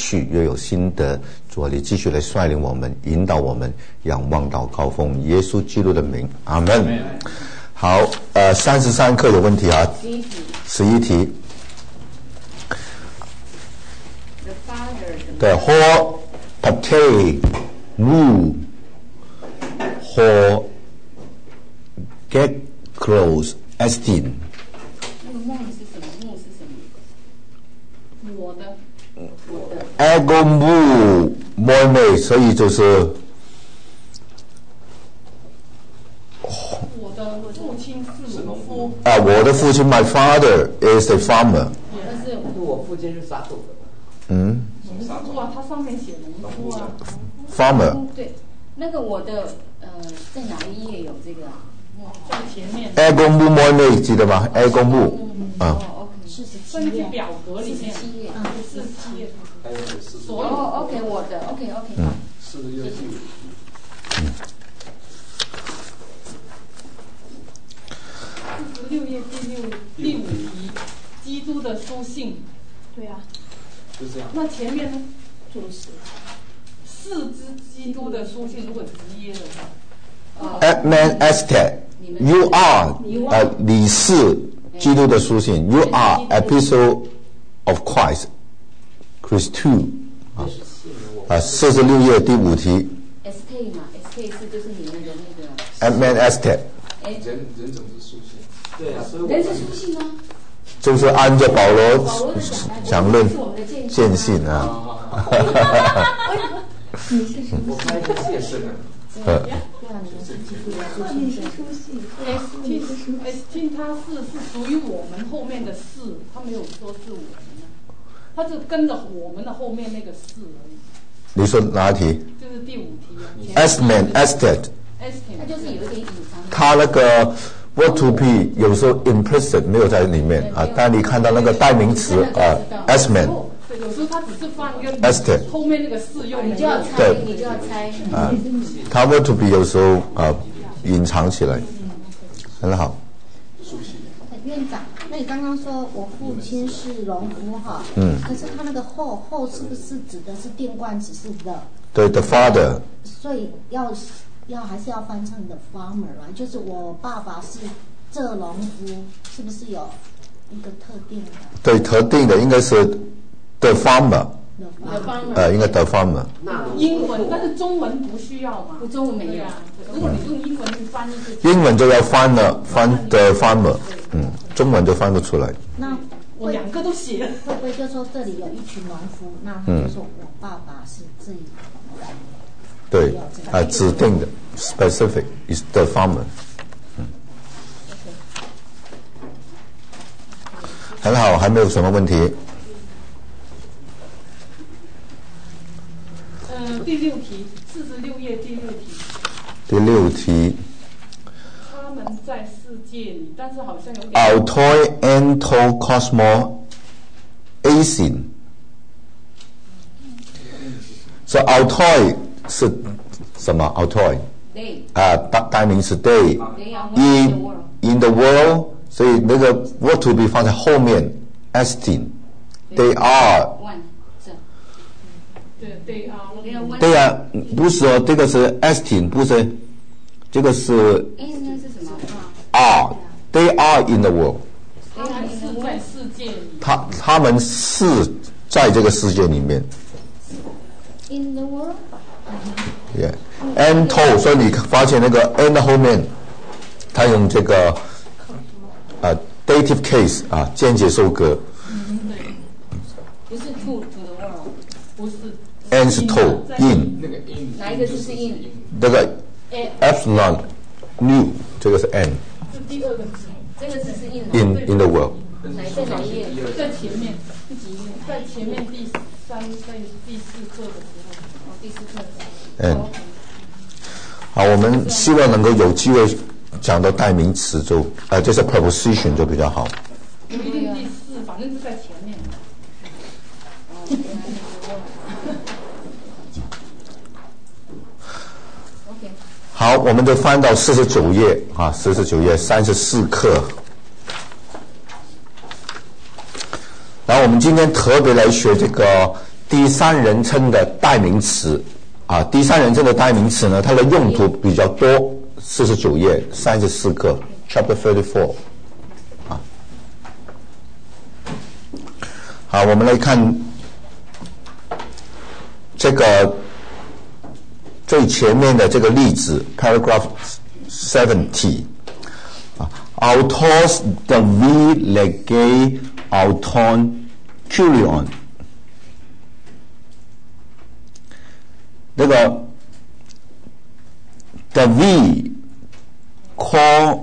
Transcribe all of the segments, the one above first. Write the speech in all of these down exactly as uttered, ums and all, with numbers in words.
趣，又有心得。主啊，你继续来率领我们，引导我们，仰望到高峰，耶稣基督的名，阿门。好，呃，三十三课有问题啊？十一题。The whole partay woo whole get close estin。 那个梦是什么？梦是什么？我的，我的。 ego mu moi mei， 所以就是。 我的父亲是农夫。 啊，我的父亲 ，my father is a farmer。 但是我父亲是撒豆的。 嗯。 农夫啊，它上面写农夫啊。 farmer。 对，那个我的呃，在哪一页有这个啊？在前面。 ego mu moi mei 记得吗 ？ego mu 啊。 哦 ，OK， 四十七页。表格里面。四十七页。啊，四十七页。所有 OK， 我的 OK，OK。嗯。四十六页。嗯。四十六页第六第五题，基督的书信。对啊。就这样。那前面呢？就是四支基督的书信，如果直接的话。 Adman Esther，You are 呃，你是基督的书信 ，You are Epistle of Christ，Christ 啊啊，四十六页第五题。 S K 嘛 ，S K 是就是你们的那个。 Adman Esther。 人人总是书信。 对啊，所以人是书信吗？ 就是按照保罗讲论见信啊。 你是书信。 我拍一个谢身啊。 呃。 你是书信。S T S T 它是是属于我们后面的是，他没有说是我们的，他是跟着我们的后面那个是而已。 你说哪一题？ 就是第五题啊。 Estman Ested。 它就是有一点隐藏。 它那个 verb to be 有时候 implicit 没有在里面啊，但你看到那个代名词啊 ，Estman。 对，有时候它只是放一个 Ested， 后面那个是用你就要猜，你就要猜啊。 它 verb to be 有时候啊隐藏起来，很好。 院长，那你刚刚说我父亲是农夫哈， 嗯， 可是他那个后后是不是指的是定冠词是 the？ 对 ，the father。 所以要要还是要翻成 the farmer 啦，就是我爸爸是这农夫，是不是有一个特定的？ 对，特定的应该是 the farmer。 The farmer。 呃，应该 the farmer。 英文，但是中文不需要嘛？中文没有。如果你用英文去翻译， 英文就要翻了，翻 the farmer， 嗯，中文就翻不出来。 那我两个都写了。 会不会就说这里有一群农夫，那他就说我爸爸是这一个？ 对，啊，指定的 ，specific is the farmer。嗯，很好，还没有什么问题。 呃，第六题，四十六页第六题。 第六题。 他们在世界里，但是好像有点。 Autoi ento cosmo asin。所以 autoi 是什么 ？autoi 啊，代代名词 day。in in the world， 所以那个 verb to be 放在后面 ，estin。They are。 对 ，they are。 对呀，不是哦，这个是 estin， 不是，这个是。 应该是什么 ？are。They are in the world。 他们是在世界里。 他他们是在这个世界里面。 In the world。 Yeah, and to， 所以你发现那个 and 后面，他用这个啊 dative case 啊间接收割。 嗯，对，不是 to to the world， 不是。 and 是 to in。 那个 in 哪一个就是 in？ 那个 epsilon new 这个是 and。 是第二个字，这个字是 in。 in in the world。 哪在哪一页？在前面第几页？在前面第三、在第四课的时候。哦，第四课。 嗯。好，我们希望能够有机会讲到代名词就呃，就是 preposition 就比较好。 不一定第四，反正是在前面。OK。 好，我们就翻到四十九页啊，四十九页三十四课。然后我们今天特别来学这个第三人称的代名词啊，第三人称的代名词呢，它的用途比较多，四十九页三十四个 ，Chapter thirty-four 啊。好，我们来看这个最前面的这个例子 ，Paragraph seventy 啊 ，Autos Davi lege auton culion。这个 Davi call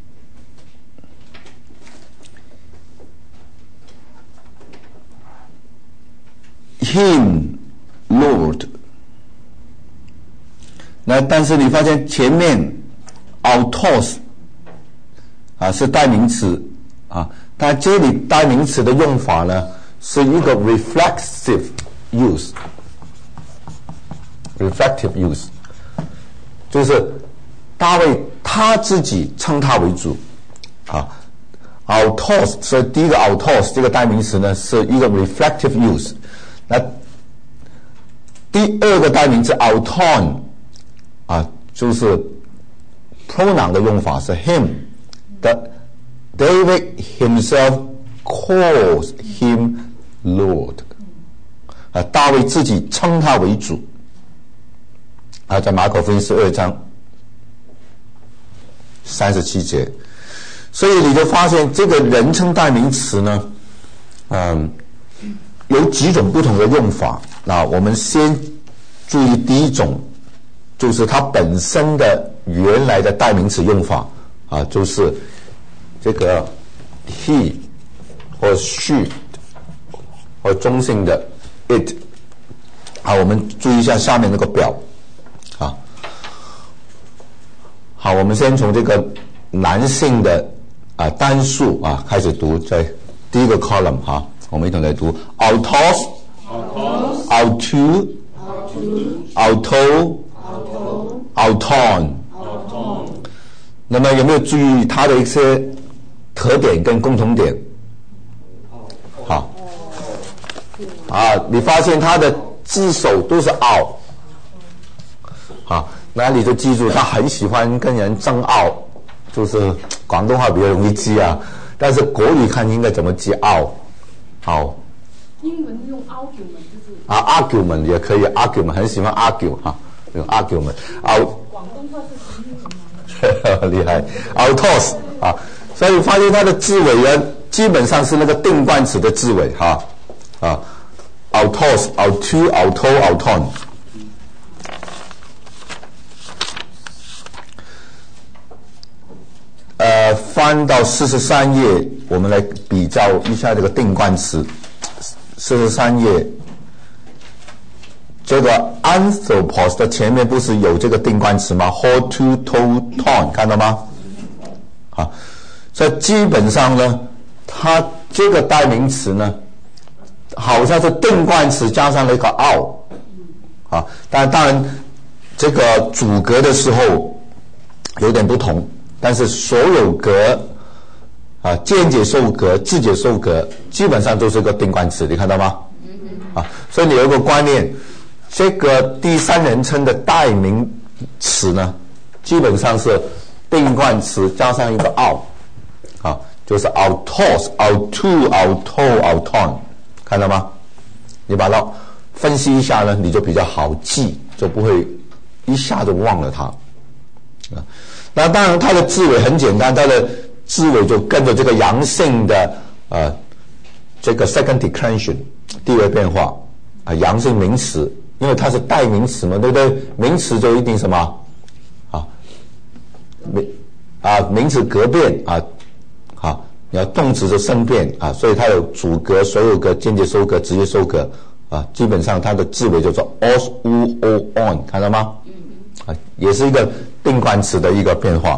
him Lord。那但是你发现前面 autos 啊是代名词啊，但这里代名词的用法呢是一个 reflexive use。reflective use 就是大卫他自己称他为主啊 autos， 所以第一个 autos 这个代名词呢是一个 reflective use。那第二个代名词 auton 啊就是 pronoun 的用法是 him， that David himself calls him Lord， 啊大卫自己称他为主啊，在马可福音十二章三十七节，所以你就发现这个人称代名词呢，嗯，有几种不同的用法。那我们先注意第一种，就是它本身的原来的代名词用法啊，就是这个 he 或 she 或中性的 it。好，我们注意一下下面那个表。好，我们先从这个男性的啊单数啊开始读，在第一个 column 哈、啊，我们一同来读 autos auto auto auton。那么有没有注意它的一些特点跟共同点？好啊，你发现它的字首都是 out。好，那你就记住他很喜欢跟人争拗，就是广东话比较容易记啊，但是国语看应该怎么记拗。好， 英文用 argument 就是啊 argument 也可以 argument 很喜欢 argue 哈，用 argument 啊， 广东话是英文厉害 autos 啊，所以发现它的字尾呢基本上是那个定冠词的字尾哈啊 autos auto auto auton。呃，翻到四十三页，我们来比较一下这个定冠词。四十三页，这个 anthropos 的前面不是有这个定冠词吗 ？ho to to ton 看到吗？啊，所以基本上呢，它这个代名词呢，好像是定冠词加上了一个 out 啊，但当然这个主格的时候有点不同。但是所有格啊，间接受格、自解受格，基本上都是个定冠词，你看到吗？啊，所以你有一个观念，这个第三人称的代名词呢，基本上是定冠词加上一个 out， 啊，就是 autos、auto、auto、auton， 看到吗？你把它分析一下呢，你就比较好记，就不会一下就忘了它啊。那当然它的字尾很简单，它的字尾就跟着这个阳性的呃这个 second declension 地位变化啊，阳性名词，因为它是代名词嘛，对不对？名词就一定什么啊名啊名词格变啊，好，你要动词就生变啊，所以它有主格、所有格、间接收格、直接收格啊，基本上它的字尾叫做 os u o on， 看到吗？啊，也是一个定冠词的一个变化。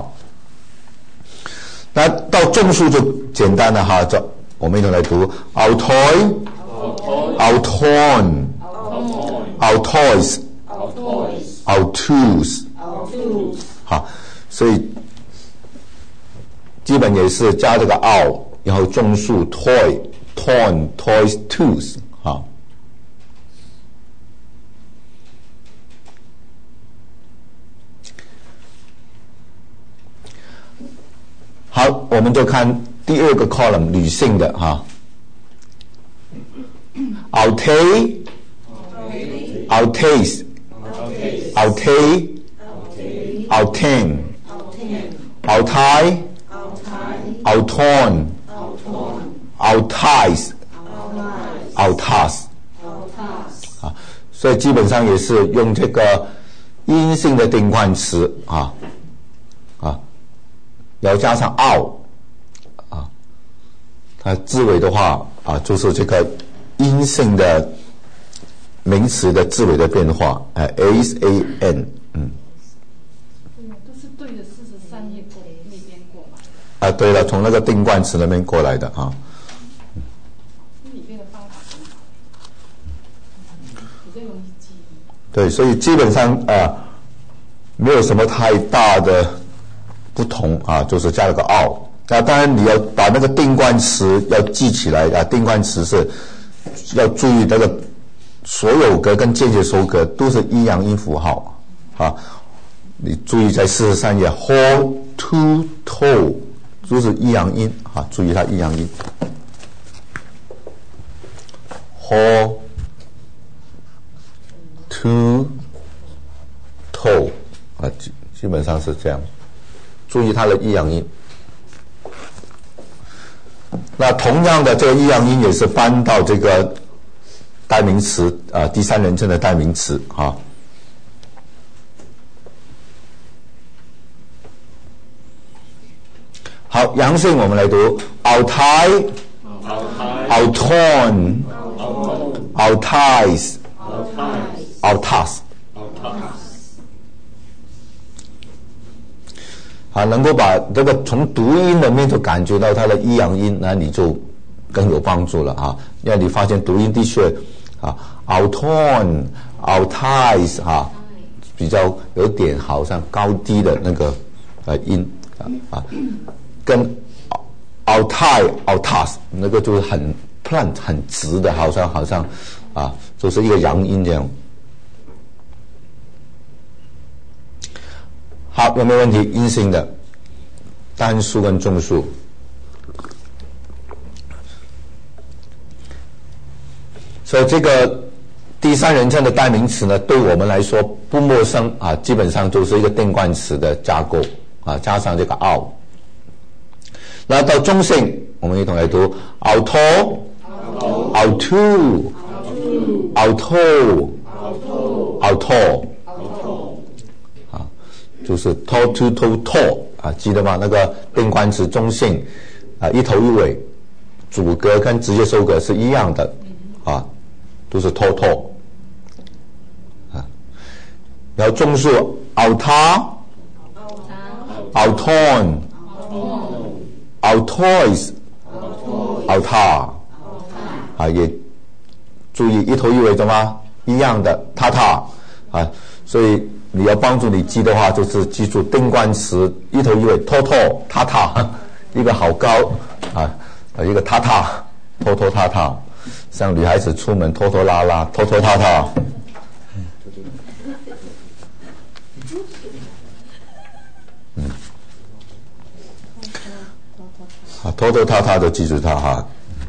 那到众数就简单了哈，这我们一同来读 ：autoi、auton、autois、autus。好，所以基本也是加这个 out， 然后众数 toy、ton、toys、tos。好， 好，我们就看第二个 column 女性的哈 ，aute autes aute autem autai auton autais autas 啊，所以基本上也是用这个阴性的定冠词啊啊，要加上 out 啊，它字尾的话啊，就是这个阴性的名词的字尾的变化，哎 ，s a n， 嗯， 都是对着四十三页过那边过来。 啊，对了，从那个定冠词那边过来的啊。 里面的方法很好，比较容易记忆。 对，所以基本上啊、呃，没有什么太大的不同啊，就是加了个 out。那当然你要把那个定冠词要记起来啊，定冠词是要注意那个所有格跟间接收格都是阴阳音符号啊。你注意在四十三页 ，ho to to 都是阴阳音啊，注意它阴阳音 ，ho to to 啊，基基本上是这样，注意它的阴阳音。那同样的，这个阴阳音也是搬到这个代名词啊、呃，第三人称的代名词啊。好，阳性我们来读 autai auton autais autas。啊，能够把这个从读音的面就感觉到它的抑扬音，那你就更有帮助了啊！因为你发现读音的确啊 ，auton、autais 啊，比较有点好像高低的那个呃音啊啊，跟 autai、autas 那个就是很 plant 很直的，好像好像啊，就是一个阳音这样。好，有没有问题？阴性的单数跟众数，所以这个第三人称的代名词呢，对我们来说不陌生啊，基本上就是一个定冠词的架构啊，加上这个 out。那到中性，我们一同来读 auto、auto、auto、auto。就是 to to to to 啊，记得吗？那个定冠词中性啊，一头一尾，主格跟直接收格是一样的啊，都是 to to 啊。然后众数 auta、auton、autois、auta 啊，也注意一头一尾的吗？一样的 tata 啊，所以你要帮助你记的话，就是记住定冠词一头一尾 ，to-to、ta-ta， 一个好高啊，一个 ta-ta、to-to、ta-ta， 像女孩子出门拖拖拉拉、拖拖沓沓。嗯，啊，拖拖沓沓的记住它哈。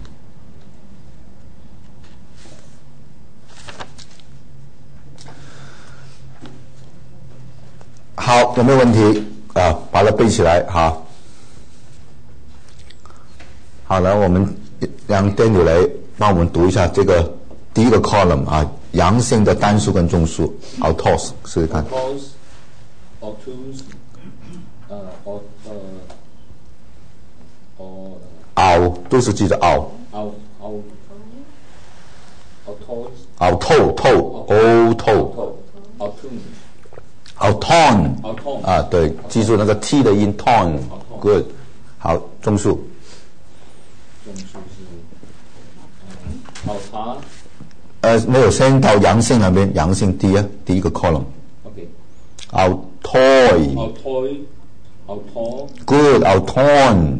好，有没有问题啊？把它背起来哈。好了，我们让 Daniel 来帮我们读一下这个第一个 column 啊，阳性的单数跟众数 autos 试试看。 autos、autos， 呃，呃，呃， out 都是记着 out。 out out autos。 auto to auto。auton。啊，对，记住那个 t 的音 ton。good。好，众数。 众数是 auta。 呃，没有，先到阳性那边，阳性第一第一个 column。OK。autoi。 autoi。auto。 good。auton。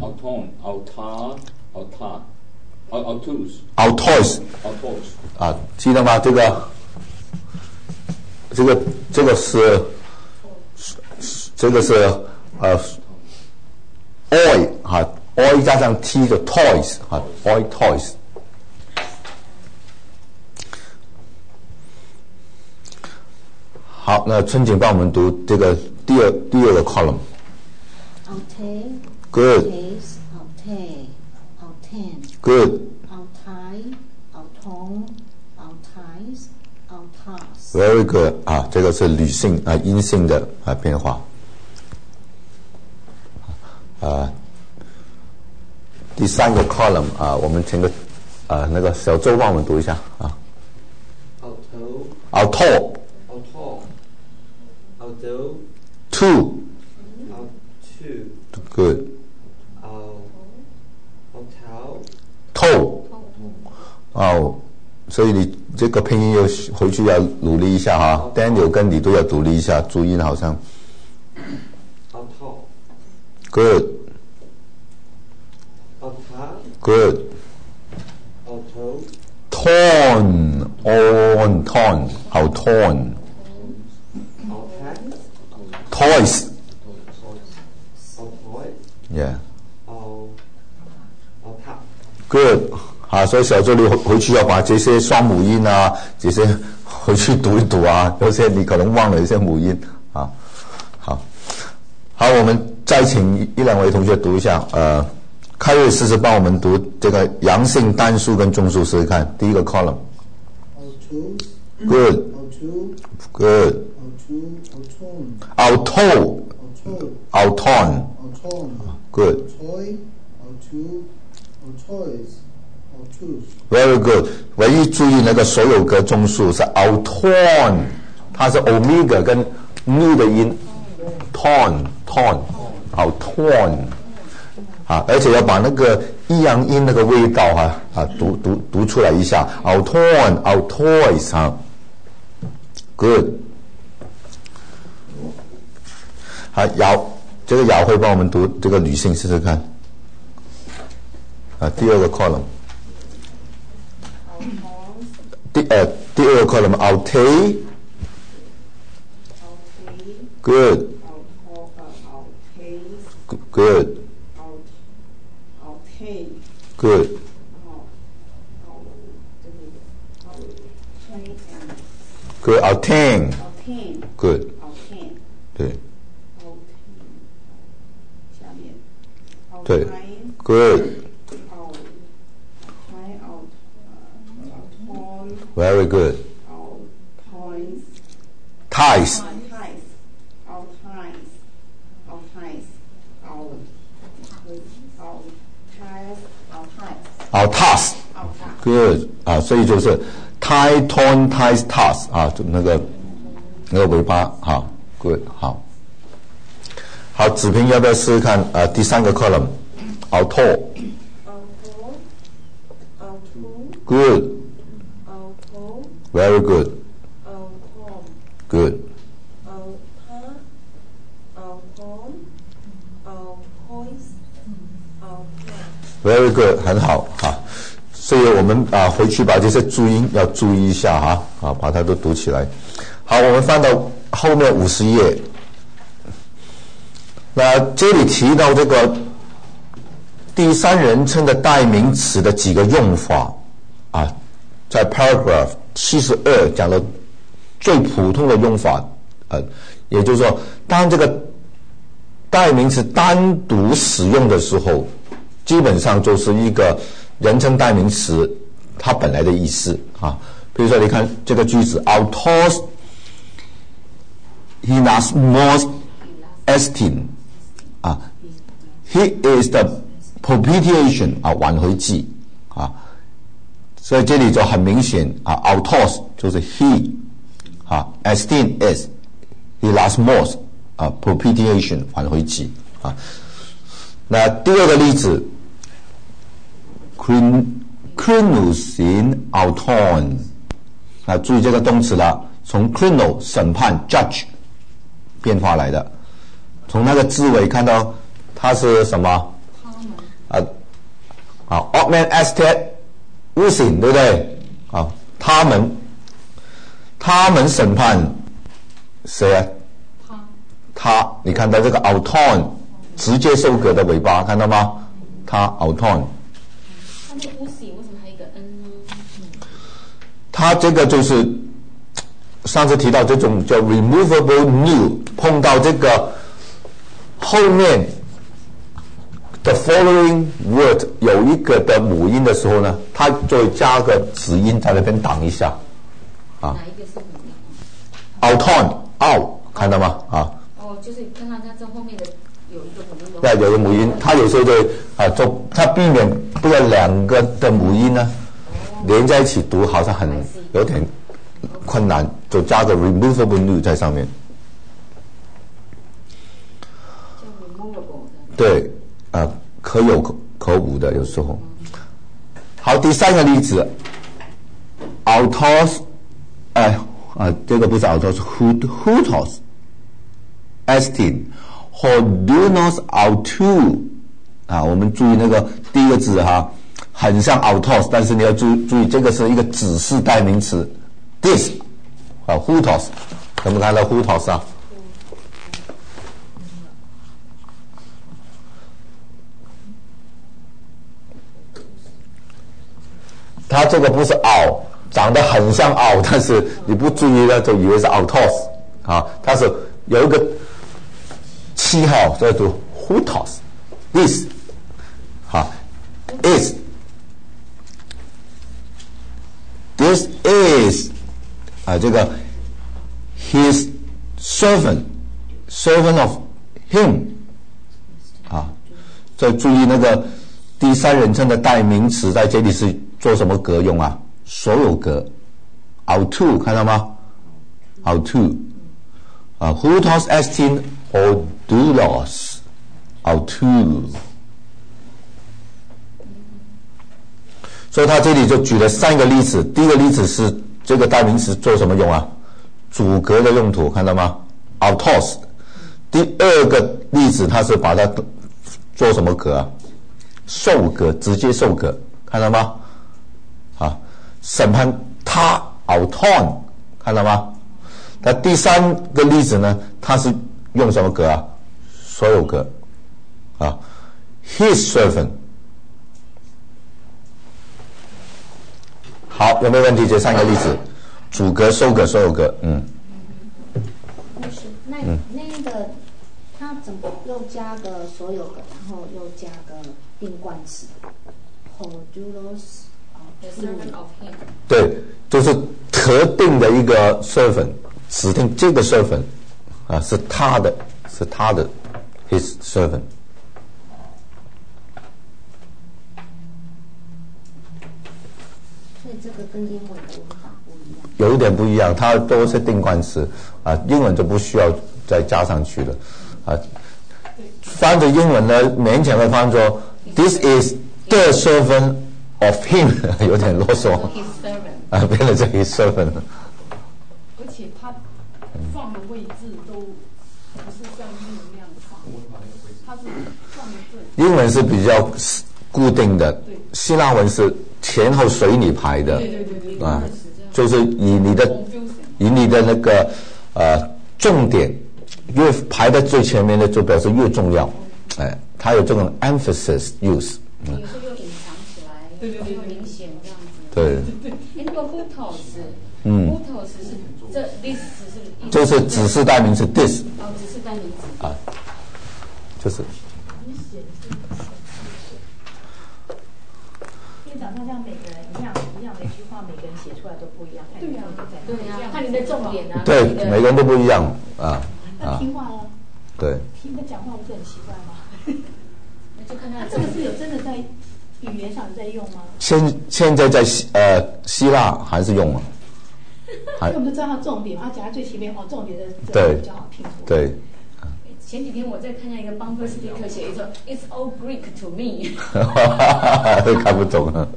auton。auta。auta。autos。 autos。 autos。 啊，记得吗？这个，这个，这个是，这个是呃 ，oi 哈 ，oi 加上 t 的 toys 哈 ，oi toys。好，那春景帮我们读这个第二第二个 column。Aute, good. Aute, auten. Good. Autai, auton, autais, autas. Very good 啊，这个是女性啊阴性的啊变化。啊，第三个 column 啊，我们请个啊那个小周帮我们读一下啊。 Auto, auto, auto, auto, two, auto, good, auto, toe， 哦，所以你这个拼音又回去要努力一下哈 ，Daniel 跟你都要努力一下，注音好像。 auto, good, auto, good, auto, torn, on, torn, 好 torn, toys, yeah, good。好，所以小周你回去要把这些双母音啊，这些回去读一读啊，有些你可能忘了一些母音啊。好，好，我们再请一两位同学读一下。呃，开瑞试试帮我们读这个阳性单数跟众数试试看。第一个 column。Good. Good. Auto. Auton. Good. Very good. 唯一注意那个所有格中数是 auton， 它是 omega 跟 nu 的音 ton ton auton 啊，而且要把那个抑扬音那个味道哈啊读读读出来一下 auton autois 哈 good。好，姚这个姚会帮我们读这个女性试试看啊，第二个 column。第呃第二个 column aute good good good good autain good 对对 good very good ties autas good 啊，所以就是 tie ton ties tas 啊，就那个那个尾巴好 good 好。好，子平要不要试试看？呃，第三个 column auto good very good good very good 很好哈，所以我们啊回去把这些注音要注意一下哈，啊把它都读起来。好，我们翻到后面五十页，那这里提到这个第三人称的代名词的几个用法啊，在 paragraph 七十二讲了最普通的用法，呃，也就是说，当这个代名词单独使用的时候，基本上就是一个人称代名词它本来的意思啊。比如说，你看这个句子 ，autos hilas mos estin 啊 ，he is the propitiation 啊挽回祭啊，所以这里就很明显啊 ，autos 就是 he 啊 ，estin is hilas mos 啊 propitiation 挽回祭啊。那第二个例子 ，crinusin auton 啊，注意这个动词了，从 crino 审判 judge 变化来的，从那个字尾看到它是什么？啊啊 ，Otman estet usin 对不对？啊，他们他们审判谁啊？他他，你看到这个 auton 直接收割的尾巴，看到吗？它 auton。 它那 usi 为什么还有一个 n 呢？ 它这个就是上次提到这种叫 removable new， 碰到这个后面的 following word 有一个的母音的时候呢，它就会加个子音在那边挡一下啊。 哪一个是母音 auton out 看到吗？啊。 哦，就是看到它这后面的有一个母音。 对，有个母音，它有时候就啊，就它避免不要两个的母音呢连在一起读，好像很有点困难，就加个 removable new 在上面。 叫 removable 的。 对，啊，可有可可无的，有时候。好，第三个例子 ，autos， 哎啊，这个不是 autos，hutos， estin。Hodunos autu 啊，我们注意那个第一个字哈，很像 autos， 但是你要注注意，这个是一个指示代名词 ，this 啊 hutos， 有没有看到 hutos 啊？它这个不是 out， 长得很像 out， 但是你不注意呢，就以为是 autos 啊，它是有一个七号叫做 hutos this 好 is this is 啊这个 his servant servant of him 啊，再注意那个第三人称的代名词在这里是做什么格用啊？所有格 autu 看到吗？ autu 啊 hutos estin Hodulos autu， 所以他这里就举了三个例子。第一个例子是这个代名词做什么用啊？主格的用途，看到吗 ？autos。第二个例子，他是把它做什么格啊？受格，直接受格，看到吗？啊，审判他 auton， 看到吗？那第三个例子呢，它是用什么格啊？所有格啊 ，his servant。好，有没有问题？这三个例子，主格、受格、所有格，嗯。 那是那那个，它怎么又加个所有格，然后又加个定冠词 ，Hodulos the servant of him。 对，就是特定的一个 servant， 指定这个 servant。啊，是他的，是他的 ，his servant。 所以这个跟英文的文法不一样。 有一点不一样，它都是定冠词啊，英文就不需要再加上去了啊。翻着英文呢，勉强的翻作 "This is the servant of him"， 有点啰嗦。 his servant。 啊，变成这 his servant。 而且它放的位置都不是像英文那样放，它是放的对。 英文是比较固定的，希腊文是前后随你排的， 对对对对， 啊，就是以你的以你的那个呃重点越排在最前面的，就表示越重要，哎，它有这种 emphasis use。 有时候又隐藏起来， 对对对， 又明显这样子。 对。 哎，那个 hutos， 嗯 ，hutos 是这 this 是就是指示代名词 this。 哦，指示代名词。 啊，就是。 院长，那像每个人一样一样的一句话，每个人写出来都不一样。 对呀， 对呀，看你的重点啊。 对，每个人都不一样啊。 那听话呢？ 对。 听他讲话不是很奇怪吗？ 那就看他这个是有真的在语言上在用吗？ 现现在在希呃希腊还是用啊。 因为我们知道它重点，它讲在最前面哦，重点的对比较好听。 对。 前几天我在看见一个 bumper sticker 写说 "It's all Greek to me"， 看不懂啊。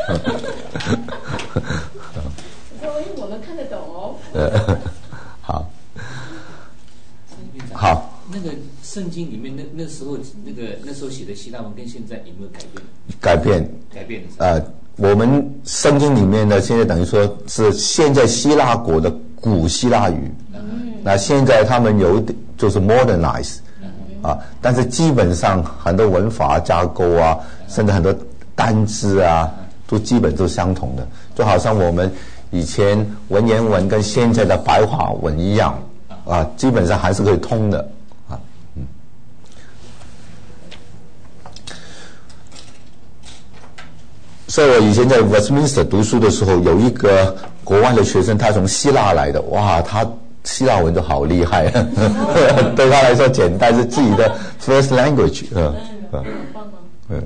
我说我们看得懂哦。 好。好。 那个圣经里面那那时候那个那时候写的希腊文跟现在有没有改变？ 改变。 改变。 呃，我们圣经里面呢，现在等于说是现在希腊国的古希腊语。嗯。那现在他们有点就是 modernize， 啊，但是基本上很多文法架构啊，甚至很多单字啊，都基本都相同的，就好像我们以前文言文跟现在的白话文一样啊，基本上还是可以通的啊。嗯，所以我以前在 Westminster 读书的时候，有一个国外的学生，他从希腊来的，哇，他希腊文就好厉害，对他来说简单，是自己的 first language， 嗯嗯嗯。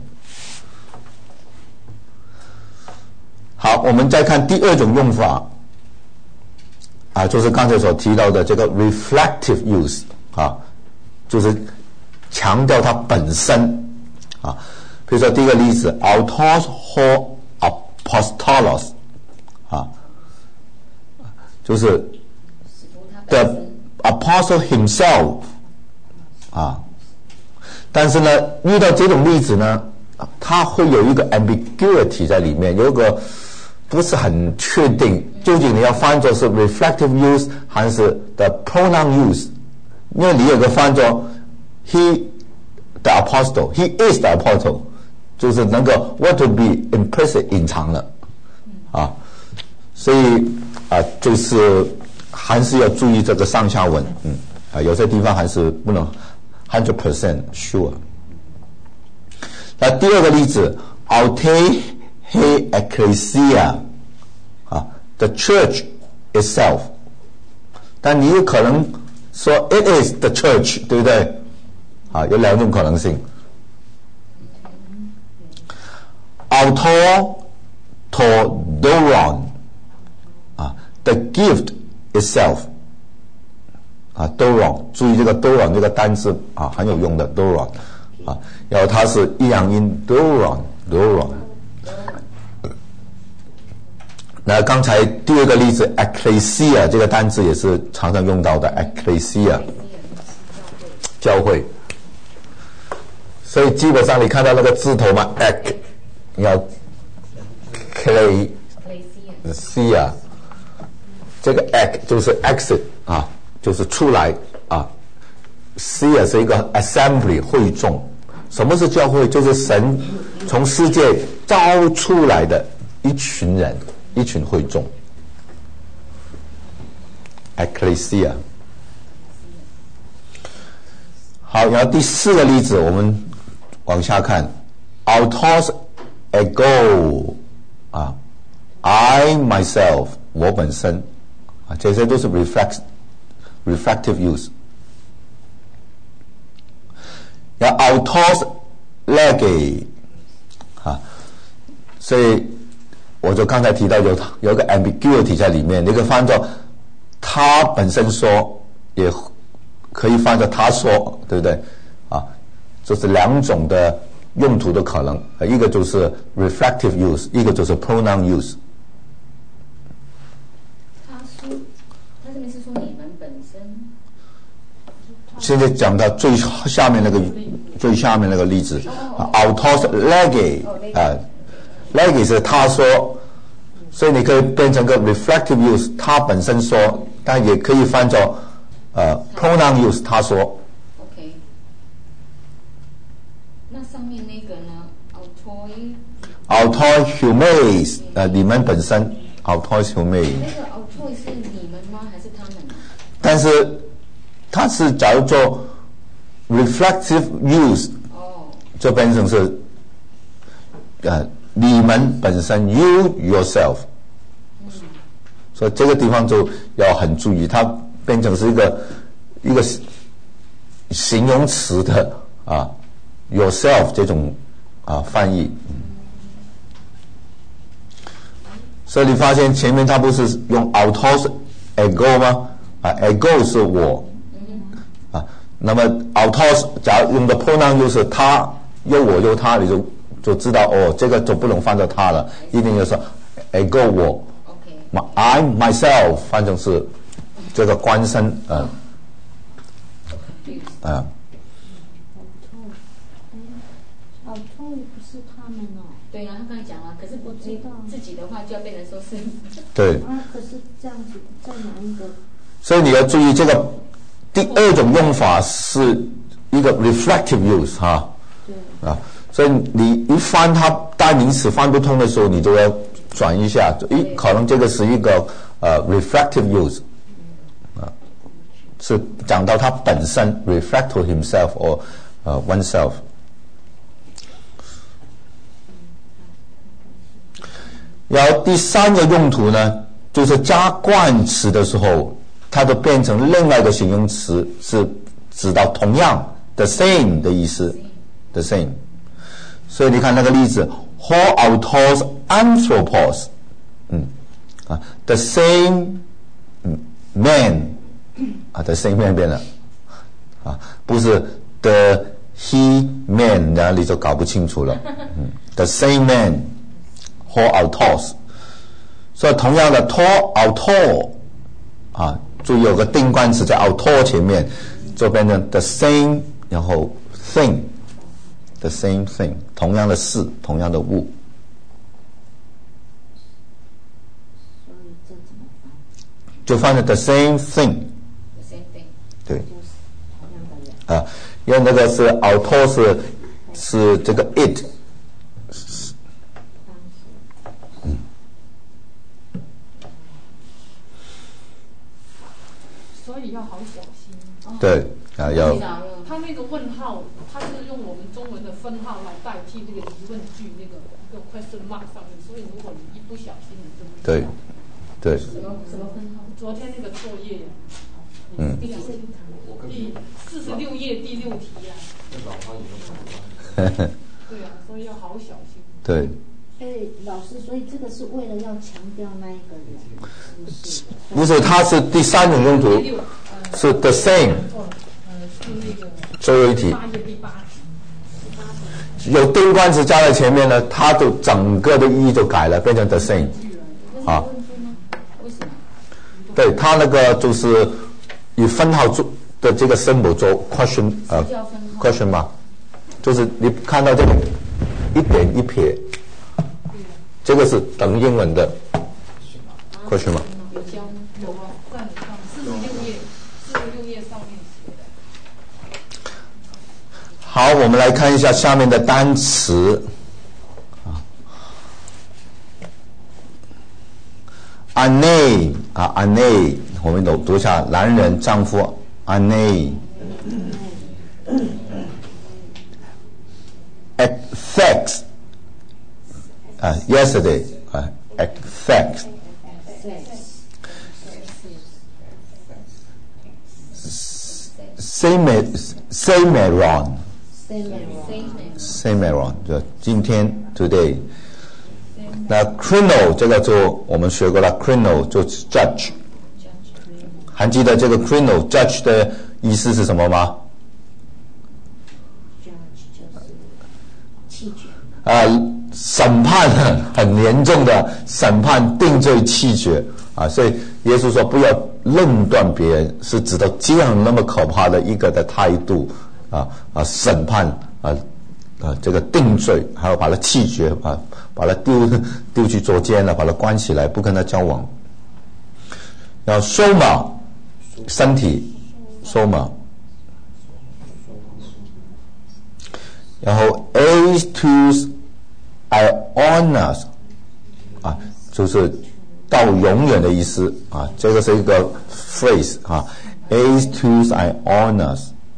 好，我们再看第二种用法，啊，就是刚才所提到的这个 reflective use， 啊，就是强调它本身，啊，比如说第一个例子 ，autos ho apostolos， 啊，就是 the apostle himself， 啊，但是呢，遇到这种例子呢，它会有一个 ambiguity 在里面，有一个不是很确定，究竟你要翻作是 reflective use 还是 the pronoun use， 因为你有个翻作 he the apostle， he is the apostle， 就是能够 what to be implicit 隐藏了啊，所以啊，就是还是要注意这个上下文，嗯啊，有些地方还是不能 one hundred percent sure。那第二个例子 aute he ecclesia， 啊 the church itself， 但你有可能说 it is the church， 对不对？啊，有两种可能性。auto to doron， 啊 the gift itself， 啊 doron， 注意这个 doron 这个单词啊很有用的 doron， 啊，然后它是抑扬音 doron doron。那刚才第二个例子 ecclesia 这个单词也是常常用到的 ecclesia 教会，所以基本上你看到那个字头嘛 ec 要 ecclesia， 这个 ec 就是 exit 啊，就是出来啊 cia 是一个 assembly 会众。什么是教会？就是神从世界招出来的一群人，一群会众 ecclesia。 好，然后第四个例子我们往下看 autos ego 啊 I myself 我本身啊，这些都是 reflect reflective use。然后 autos lege 啊，所以我就刚才提到有有一个 ambiguity 在里面，那个翻作他本身说，也可以翻作他说，对不对啊？就是两种的用途的可能，一个就是 reflective use， 一个就是 pronoun use。 他说，他这边是说你们本身。 现在讲到最下面那个最下面那个例子、哦、autos lege 啊 lege 是他说，所以你可以变成个 reflective use 他本身说，但也可以翻作呃 pronoun use 他说。 OK， 那上面那个呢 autoi autoi humes 呃你们本身 autoi humes 那个 autoi 是你们吗？还是他们？ 但是它是叫做 reflective use， 就变成是呃你们本身 you yourself， 所以这个地方就要很注意，它变成是一个一个形容词的啊 yourself 这种啊翻译，所以你发现前面它不是用 autos ego 吗？啊 ego 是我。啊，那么 autos 假如用的 pronoun 就是他，有我有他，你就就知道哦，这个就不能翻到他了，一定要说 ego 我 ，okay. I myself 翻成是这个官身，呃，啊。 autos 不是他们哦。对啊，他刚才讲了，可是不知道自己的话就要变成说是。 对。 啊，可是这样子在哪一个？ 所以你要注意这个。第二种用法是一个 reflective use 哈，对啊，所以你一翻它代名词翻不通的时候，你就要转一下，诶，可能这个是一个呃 reflective use 啊，是讲到它本身 reflect to himself or 呃 oneself。然后第三个用途呢，就是加冠词的时候，它就变成另外一个形容词，是指到同样 the same 的意思 the same。所以你看那个例子 ，ho autos anthropos， 嗯，啊 the same 嗯 man， 啊 the same man 变了，啊不是 the he man， 然后你就搞不清楚了，嗯 the same man。ho autos， 所以同样的 to auto 啊，就有个定冠词在 auto 前面，就变成 the same， 然后 thing， the same thing， 同样的事，同样的物。 所以这怎么翻？ 就翻成 the same thing。the same thing。 对。 同样的人。 啊，因为那个是 auto 是是这个 it。 所以要好小心。 对啊，要。 他那个问号，他是用我们中文的分号来代替这个疑问句那个一个 question mark 上面，所以如果你一不小心，你就不知道。 对，对。 什么什么分号？昨天那个作业呀、啊， 嗯， 第第四十六页第六题呀、 啊。 对啊，所以要好小心。 对。 所以老师，所以这个是为了要强调那一个人，是不是？ 不是，它是第三种用途，是 the same。最后一题。有定冠词加在前面呢，它就整个的意义就改了，变成 the same。啊。对，它那个就是以分号做的这个 symbol 做 question 呃 question 嘛，就是你看到这个一点一撇。这个是等英文的 question 吗？ 有教吗？有啊，在上四十六页，四十六页上面写的。 好，我们来看一下下面的单词啊 ，ane 啊 ane， 我们读读一下，男人丈夫 ane。affects Uh, yesterday, uh, affect. Cimarron. Cimarron 就今天 today。那 criminal 这个就我们学过了 ，criminal 就是 judge。还记得这个 criminal judge 的意思是什么吗？ judge 就是弃绝。 啊。审判很严重的审判定罪弃绝啊，所以耶稣说不要论断别人，是指到这样那么可怕的一个的态度啊啊审判啊啊这个定罪，还要把他弃绝啊，把他丢丢去捉奸了，把他关起来，不跟他交往。然后 soma 身体 soma， 然后 aetus。ionas 啊，就是到永远的意思啊，这个是一个 phrase 啊 aetus ionas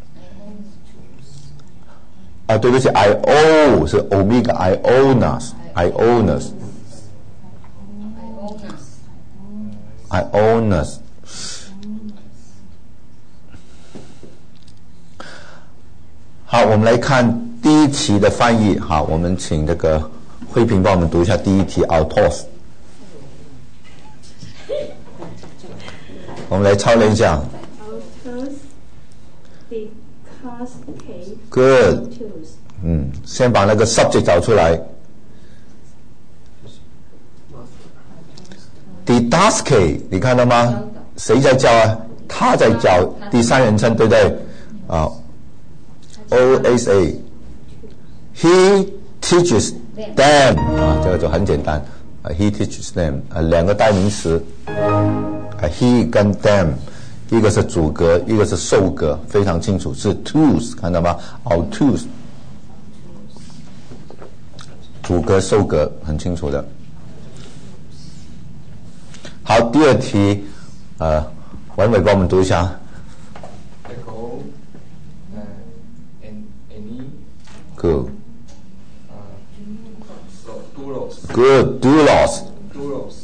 啊，对不起 io 是 omega ionas ionas ionas 好，我们来看第一题的翻译。好，我们请这个慧萍帮我们读一下第一题 autos。我们来操练一下。 autos didascae Good。嗯，先把那个 subject 找出来。didascae 你看到吗？谁在教啊？他在教，第三人称，对不对？啊 ，O S A。He teaches them 啊，这个就很简单啊。He teaches them 啊，两个代名词啊 ，he 跟 them， 一个是主格，一个是受格，非常清楚，是 tools， 看到吗 ？Our tools， 主格受格很清楚的。好，第二题，呃，文伟帮我们读一下。 Echo, uh, and any. Good. Uh, so doulos. Good. Doulos. Doulos.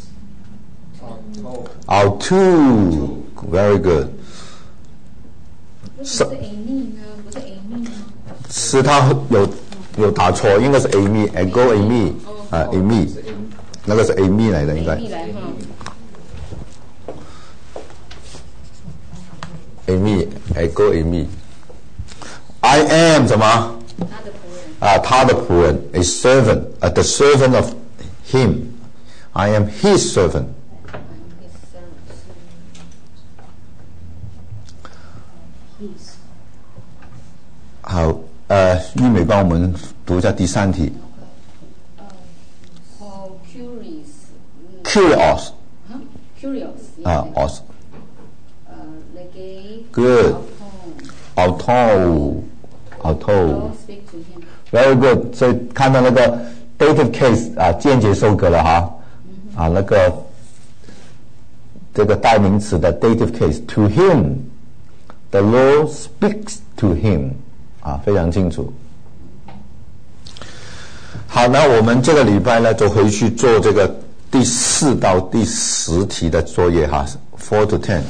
Our two. Very good. 不是 Amy 呢？不是 Amy 吗？ 是他有有打错，应该是 Amy。Ego Amy 啊 ，Amy， 那个是 Amy 来的，应该。Amy, Ego Amy. I am 什么？ 他的仆人。 啊，他的仆人 ，a servant, uh, the servant of him. I am his servant. 好，呃，玉美帮我们读一下第三题。 哦 ，curious。 Curious. Curious。 啊 ，os。 呃 ，legi。 Good. Auto. Auto. Speak to him. Very good. 所以看到那个 dative case 啊，间接收割了哈，啊，那个这个代名词的 dative case to him, the Lord speaks to him 啊，非常清楚。好，那我们这个礼拜呢，就回去做这个第四到第十题的作业哈 ，four to ten。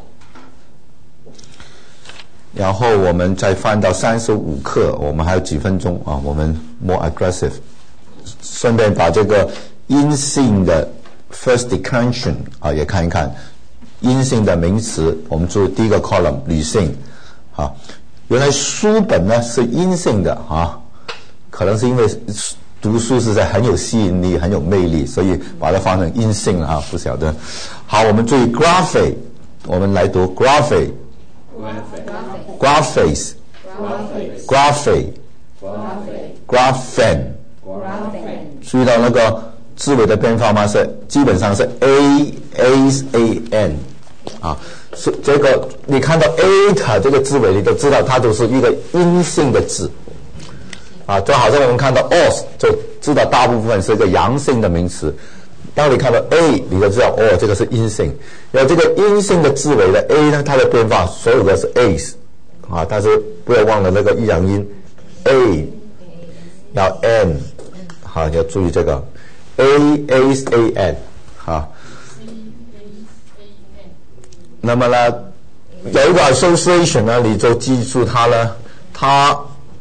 然后我们再翻到三十五课，我们还有几分钟啊，我们 more aggressive。顺便把这个阴性的 first declension 啊也看一看，阴性的名词，我们注意第一个 column 女性啊，原来书本呢是阴性的啊，可能是因为读书实在很有吸引力，很有魅力，所以把它放成阴性了啊，不晓得。好，我们注意 graphic， 我们来读 graphic。Graphics, graphic, graphen， 注意到那个字尾的变化吗？是基本上是 a a a n 啊，是这个你看到 at 这个字尾，你都知道它都是一个阴性的字啊，就好像我们看到 os 就知道大部分是一个阳性的名词。当你看到 a， 你就知道哦，这个是阴性。然后这个阴性的字尾的 a 呢，它的变化所有的是 as 啊，但是不要忘了那个抑扬音 a， 然后 n， 好，要注意这个 a a a n 好。那么呢，有一个 association 呢，你就记住它呢，它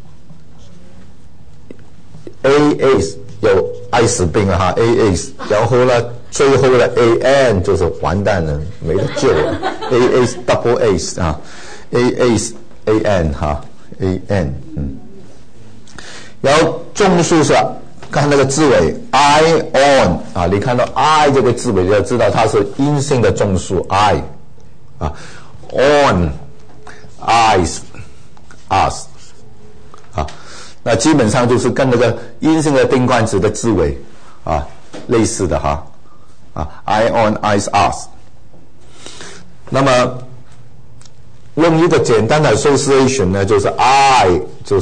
a s 有爱死病了哈 ，A S， 然后呢，最后的 A N 就是完蛋了，没得救了 ，A S double A 啊 ，A S A N 哈 ，A N 嗯，然后众数是看那个字尾 I on 啊，你看到 I 这个字尾，就要知道它是阴性的众数 I 啊 ，on eyes us 啊。那基本上就是跟那个阴性的定冠词的字尾啊类似的哈啊 I on eyes us。那么用一个简单的 association 呢，就是 I 就是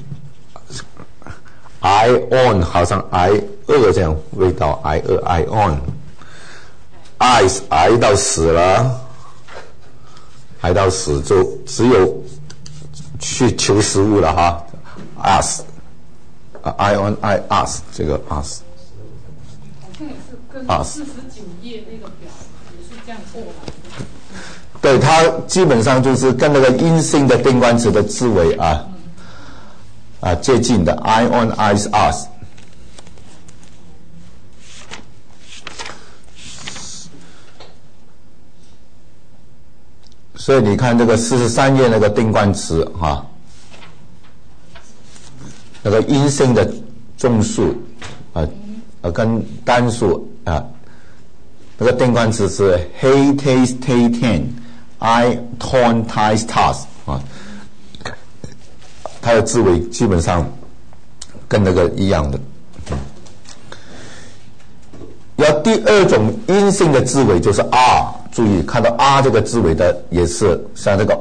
I on 好像 I 二这样味道 I 二 I on eyes 挨到死了，挨到死就只有去求食物了哈。us， I on I us 这个 us， 好像也是跟四十九页那个表也是这样过来的。 对，它基本上就是跟那个阴性的定冠词的字尾啊啊接近的 I on I us。所以你看这个四十三页那个定冠词哈。那个阴性的众数啊，呃，跟单数啊，那个定冠词是 he, taste, tay, ten, I, ton, ties, tas 啊，它的字尾基本上跟那个一样的。然后第二种阴性的字尾就是 r 注意看到 R 这个字尾的也是像这个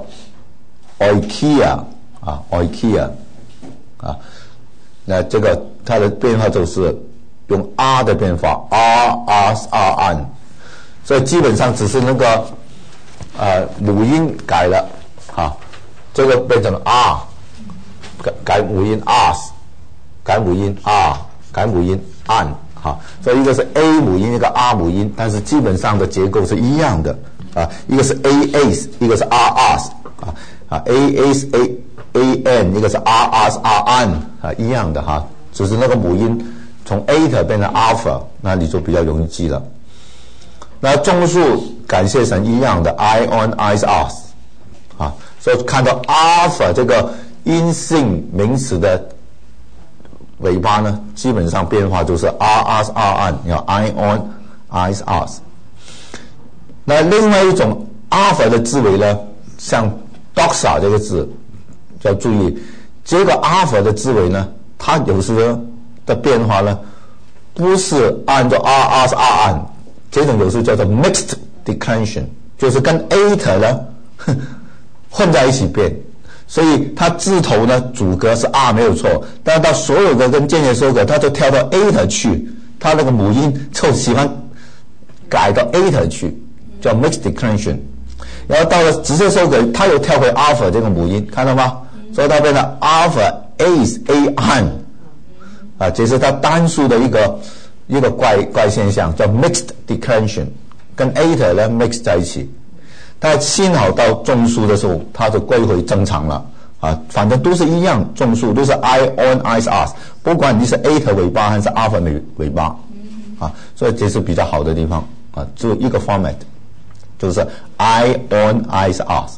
oikia 啊 oikia 啊，那这个它的变化就是用 R 的变化 R R R N， 所以基本上只是那个呃母音改了啊，这个变成了 R， 改改母音 R， 改母音 R， 改母音 N。好，所以一个是 A 母音，一个 R 母音，但是基本上的结构是一样的啊。一个是 A S， 一个是 R R 啊啊 A S A A N， 一个是 R R R N 啊，一样的哈，只是那个母音从 eta 变成 alpha， 那你就比较容易记了。那众数感谢神一样的 I on I S R 啊，所以看到 alpha 这个阴性名词的尾巴呢，基本上变化就是 R R R N， 要 I on I S R。那另外一种 alpha 的字尾呢，像 doxa 这个字，要注意这个 alpha 的字尾呢，它有时的变化呢，不是按照 R R R N， 这种有时叫做 mixed declension， 就是跟 eta 呢混在一起变。所以它字头呢主格是 R 没有错，但是到所有的跟间接收格，它就跳到 eta 去，它那个母音就喜欢改到 eta 去，叫 mixed declension。然后到了直接收格，它又跳回 alpha 这个母音，看到吗？所以它变成 alpha as a n 啊，这是它单数的一个一个怪怪现象，叫 mixed declension， 跟 eta 呢 mix 在一起。但幸好到众数的时候，它就归回正常了啊，反正都是一样，众数都是 I on I S R， 不管你是 eta 尾巴还是 alpha 尾巴啊，所以这是比较好的地方啊，就一个 format， 就是 I on I S R。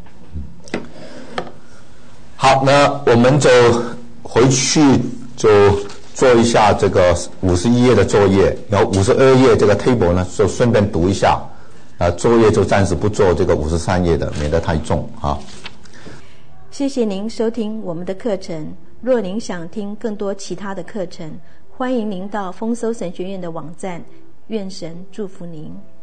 好，那我们就回去就做一下这个五十一页的作业，然后五十二页这个 table 呢，就顺便读一下。啊，作业就暂时不做这个五十三页的，免得太重啊。 谢谢您收听我们的课程。若您想听更多其他的课程，欢迎您到丰收神学院的网站。愿神祝福您。